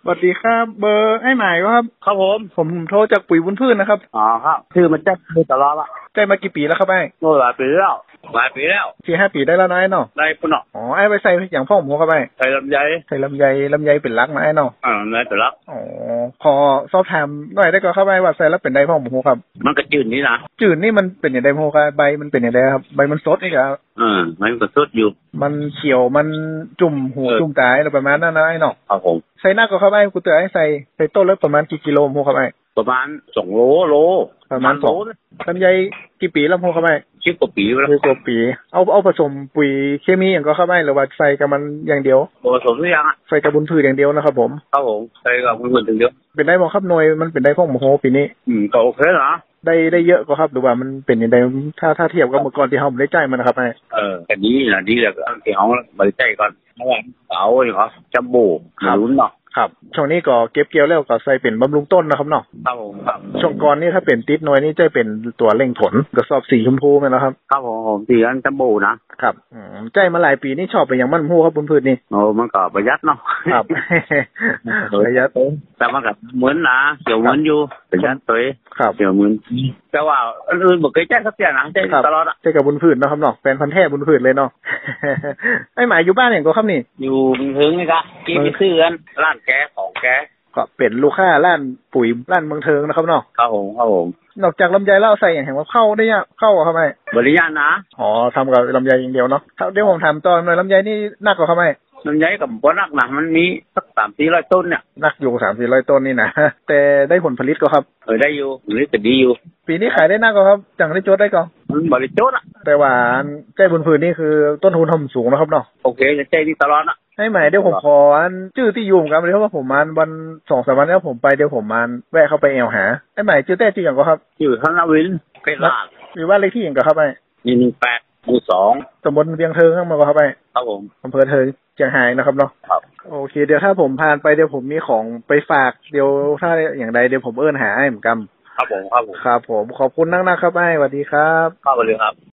สวัสดีครับเบอร์ไอ้หมายครับครับผมโทรจากปุ๋ยบุญพืชนะครับอ๋อครับชื่อมันจะดูตลอดละใจมากี่ปีแล้วครับไอ้โน่หลายปีแล้ว 4-5 ปีได้แล้วนะไอ้เนาะได้ปุ่นเนาะอ๋อไอ้ไปใส่อย่างพ่อผมครับไอ้ใส่ลำไยใส่ลำไยเป็นรักนะไอ้เนาะลำไยแต่ละอ๋อขอสอบถามหน่อยได้ก็ครับไอ้ว่าใส่แล้วเป็นได้พ่อผมครับมันก็จืดนี่นะจืดนี่มันเป็นอย่างไรพ่อครับใบมันเป็นอย่างไรครับใบมันสดนี่ครับมันก็สดอยู่มันเขียวมันจุ่มหูจุ่มตายอะไรประมาณนั้นนะไอ้เนาะครับผมใส่หน้าก็ครับไอ้กูเตือนให้ใส่ต้นแล้วประมาณกี่กิโลพ่อครับไอ้ประมาณ2 โลประมาณ2ลำไยกี่ปีแล้วพ่อครับไอ้ 10 กว่าปีแล้ว 10 กว่าปีเอาผสมปุ๋ยเคมีอย่างก็เข้าไปหรือว่าใส่กับมันอย่างเดียวผสมหรือยังใส่กับบุญพืชอย่างเดียวนะครับผมใส่กับบุญพืชอย่างเดียวเป็นได้บ่ครับหน่วยมันเป็นได้พ่อโมโหปีนี้ก็โอเคนะได้เยอะก็ครับหรือว่ามันเป็นอย่างไรถ้าเทียบกับเมื่อก่อนที่เฮาไม่ได้ใจมันนะครับไอ้แต่นี้นะดีแล้วที่เฮาบ่ได้ใจก่อนเมื่อวานเอานี่ครับจัมโบ้ลุ้นเนาะครับช่วงนี้ก็เก็บเกี่ยวแล้วก็ใส่เป็นบำรุงต้นนะครับเนาะครับผมครับช่วงก่อนนี่ถ้าเป็นติดหน่วยนี่จะเป็นตัวเร่งผลกระสอบสีชมพูแม่นแล้วครับครับผมสีอันจัมโบ้นะครับใจมาหลายปีนี่ชอบไปอย่างมันฮู้ครับบุญพืชนี่มันก็ประหยัดเนาะครับประหยัดแต่มันก็เหมือนนะเกี่ยวเหมือนอยู่ประหยัดตัวครับเกี่ยวเหมือนแต่ว่าอื่นบ่เคยใจสักเที่ยนะใจตลอดอ่ะใจกับบุญพืชเนาะครับเนาะแฟนพันธุ์แท้บุญพืชเลยเนาะไอ้หมายอยู่บ้านอย่างก็ครับนี่อยู่ถึงนี่ครับกินซื้อกันร้านแกของแกก็เป็นลูกค้าร้านปุ๋ยร้านเมืองเทิงนะครับเนาะครับผมนอกจากลำไยแล้วใส่อย่างแห่งว่าเข้าได้ยังเข้าครับไหมบริญญาณนะอ๋อทำกับลำไยอย่างเดียวเนาะเดี๋ยวผมถามต่อหน่อยลำไยนี่นักกว่าครับไหมลำไยกับบ่นักนะมันมีสัก300-400 ต้นเนี่ยนักอยู่300-400 ต้นนี่นะแต่ได้ผลผลิตก็ครับได้อยู่ผลผลิตก็ดีอยู่ปีนี้ขายได้นักก็ครับจังได้โจทย์ได้ก็มันบริโภคอ่ะแต่ว่าใจบุญพืชนี่คือต้นทุนทำสูงนะครับเนาะโอเคจะใจดีตลอดอ่ะให้ใหม่เดี๋ยวผมขอชื่อที่อยู่กันเลยเพราะว่าผมมาวัน2-3 วันแล้วผมไปเดี๋ยวผมมาแวะเข้าไปแอลหาให้ใหม่ชื่อแต่ชื่ออย่างก็ครับชื่อธนวินเป็นลาดหรือว่าเลขที่อย่างก็ครับไป 118 หมู่ 2 ตำบลเวียงเทิงข้างมาก็ครับไปครับผมอำเภอเทิงเชียงรายนะครับเนาะครับโอเคเดี๋ยวถ้าผมผ่านไปเดี๋ยวผมมีของไปฝากเดี๋ยวถ้าอย่างใดเดี๋ยวผมหาให้เหมือนกันครับผมครับผมขอบคุณนักๆครับไอ้สวัสดีครับครับสวัสดีครับ